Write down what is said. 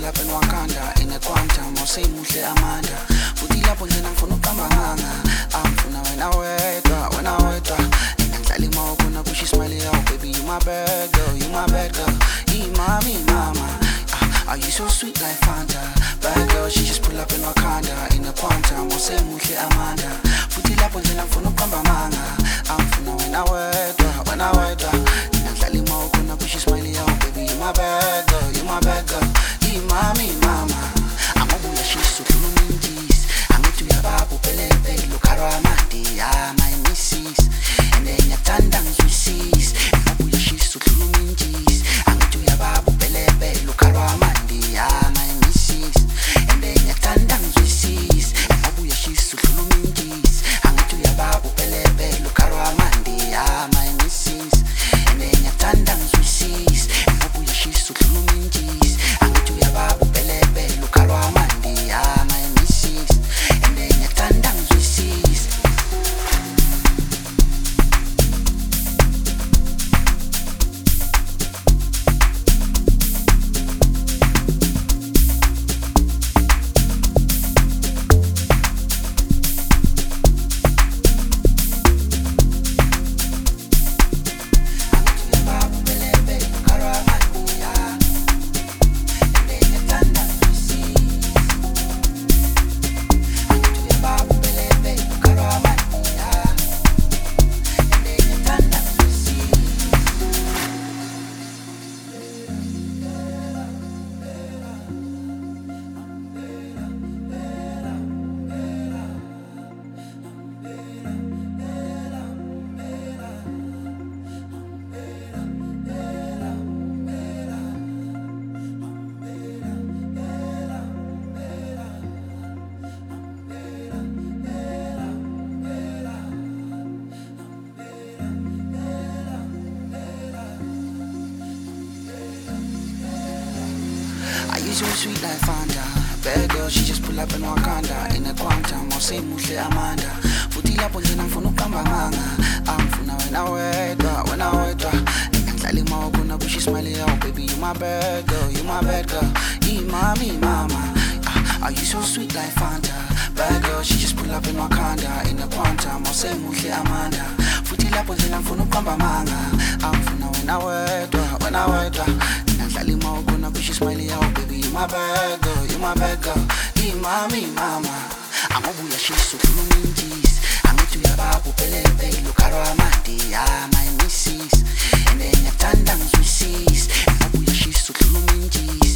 up in Wakanda in a quantum or say Mushe Amanda. Futhi lapho njena ngifuna uqamba nganga. Angifuna wena wedwa. Ngihlala imawukona kusho ismile yawo baby you my bad girl, you my bad girl. Mama. Are you so sweet like Fanta? Bad girl, she just pull up in Wakanda in a quantum or say Mushe Amanda. Futhi lapho njena ngifuna uqamba nganga. Angifuna wena wedwa. Ngihlala imawukona kusho ismile yawo baby you my bad girl, you my bad girl. Mama. Amabuya shiso tulumindis. Angithi uyababu pele lokaro amandi my missus. And then yathanda ngizwisisa. Amabuya shiso tulumindis. Angithi uyababu pele lokaro amandi my missus. And then yathanda ngizwisisa. Amabuya shiso tulumindis. Angithi uyababu pele lokaro amandi my missus. And then yathanda ngizwisisa. Amabuya shiso tulumindis. Angithi uyababu pele lokaro amandi my missus. And then yathanda ngizwisisa. Are you so sweet like Fanta? Bad girl, she just pull up in Wakanda in a quantum or say Mushe Amanda. Futhi lapho njena ngifuna uqamba nganga. Angifuna wena wedwa. Ngihlala imawukona kusho ismile yawo baby you my bad girl, you my bad girl. Mama. Are you so sweet like Fanta? Bad girl, she just pull up in Wakanda in a quantum or say Mushe Amanda. Futhi lapho njena ngifuna uqamba nganga. Angifuna wena wedwa. Ngihlala imawukona kusho ismile yawo baby you my bad girl, you my bad girl. Mama. Amabuya shiso tulumindis. Angithi uyababu pele lokaro amandi my missus. And then yathanda ngizwisisa. Amabuya shiso tulumindis.